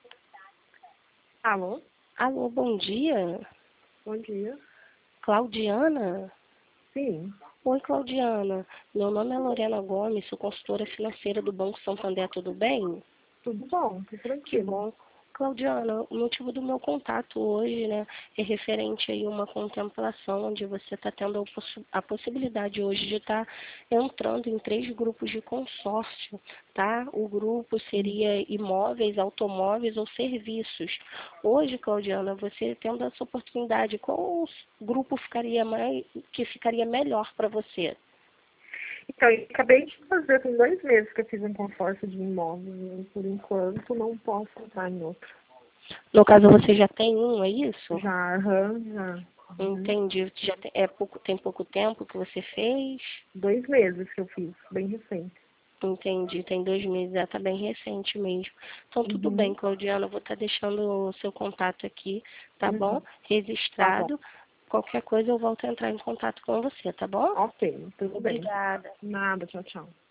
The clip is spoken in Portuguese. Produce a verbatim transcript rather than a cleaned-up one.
Alô? Alô, bom dia. Bom dia. Claudiana? Sim. Oi, Claudiana. Meu nome é Lorena Gomes, sou consultora financeira do Banco Santander, tudo bem? Tudo bom, tudo Que tranquilo. bom. Claudiana, o motivo do meu contato hoje, né, é referente aí a uma contemplação onde você está tendo a, possi a possibilidade hoje de estar entrando em três grupos de consórcio, tá? O grupo seria imóveis, automóveis ou serviços. Hoje, Claudiana, você tendo essa oportunidade, qual grupo ficaria mais, que ficaria melhor para você? Então, eu acabei de fazer, tem dois meses que eu fiz um consórcio de imóveis e por enquanto não posso entrar em outro. No caso, você já tem um, é isso? Já, aham, já. Uhum. Entendi. Já tem, é pouco, tem pouco tempo que você fez? Dois meses que eu fiz, bem recente. Entendi, tem dois meses, já está bem recente mesmo. Então, tudo bem, Uhum. Claudiana, eu vou estar deixando o seu contato aqui, tá bom? Uhum. Tá bom. Registrado. Qualquer coisa eu volto a entrar em contato com você, tá bom? Ok, tudo bem. Obrigada. Nada, tchau, tchau.